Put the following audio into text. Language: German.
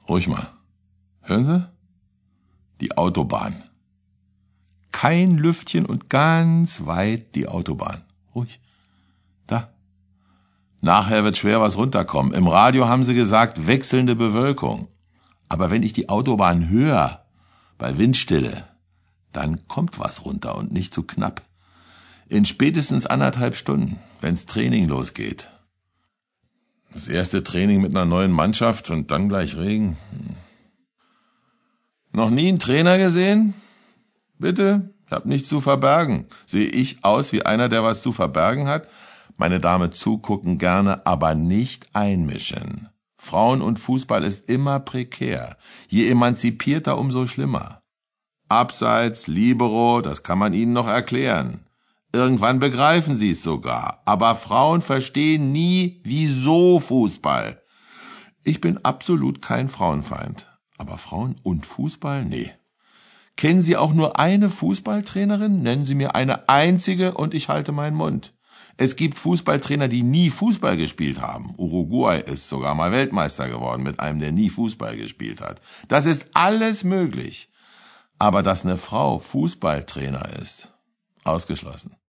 Ruhig mal. Hören Sie? Die Autobahn. Kein Lüftchen und ganz weit die Autobahn. Ruhig. Da. Nachher wird schwer was runterkommen. Im Radio haben sie gesagt, wechselnde Bewölkung. Aber wenn ich die Autobahn höre, bei Windstille, dann kommt was runter und nicht zu knapp. In spätestens 1,5 Stunden, wenn's Training losgeht. Das erste Training mit einer neuen Mannschaft und dann gleich Regen. Noch nie einen Trainer gesehen? Bitte? Ich hab nichts zu verbergen. Sehe ich aus wie einer, der was zu verbergen hat? Meine Dame, zugucken gerne, aber nicht einmischen. Frauen und Fußball ist immer prekär. Je emanzipierter, umso schlimmer. Abseits, Libero, das kann man ihnen noch erklären. Irgendwann begreifen sie es sogar. Aber Frauen verstehen nie, wieso Fußball. Ich bin absolut kein Frauenfeind. Aber Frauen und Fußball? Nee. Kennen Sie auch nur eine Fußballtrainerin? Nennen Sie mir eine einzige und ich halte meinen Mund. Es gibt Fußballtrainer, die nie Fußball gespielt haben. Uruguay ist sogar mal Weltmeister geworden mit einem, der nie Fußball gespielt hat. Das ist alles möglich. Aber dass eine Frau Fußballtrainer ist, ausgeschlossen.